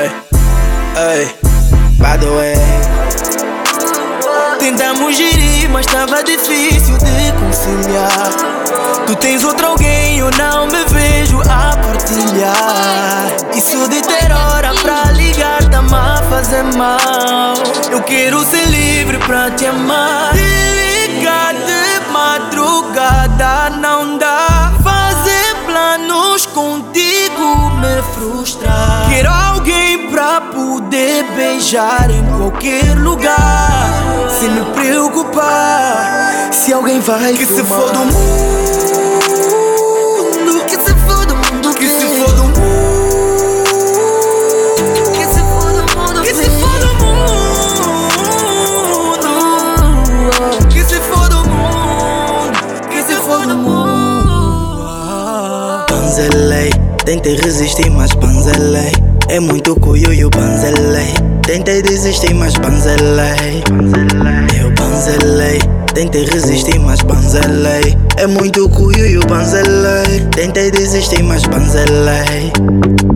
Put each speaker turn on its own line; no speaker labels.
Ei, by the way. Tentamos gerir, mas tava difícil de conciliar. Tu tens outro alguém, eu não me vejo a partilhar. Isso de ter hora pra ligar tá-me a fazer mal. Eu quero ser livre pra te amar. Te ligar de madrugada não dá. Fazer planos contigo me frustra. Quero alguém pra poder beijar em qualquer lugar, sem me preocupar se alguém vai que filmar. Se for do mundo, que se for do mundo, que se for do mundo, que se for do mundo, que se for do mundo, que se for do mundo, que se for do mundo. Panzelei, tentei resistir, mas panzelei. É muito cuiuio, panzelei. Tentei desistir, mas panzelei. Eu panzelei. Tentei resistir, mas panzelei. É muito cuiuio, panzelei. Tentei desistir, mas panzelei.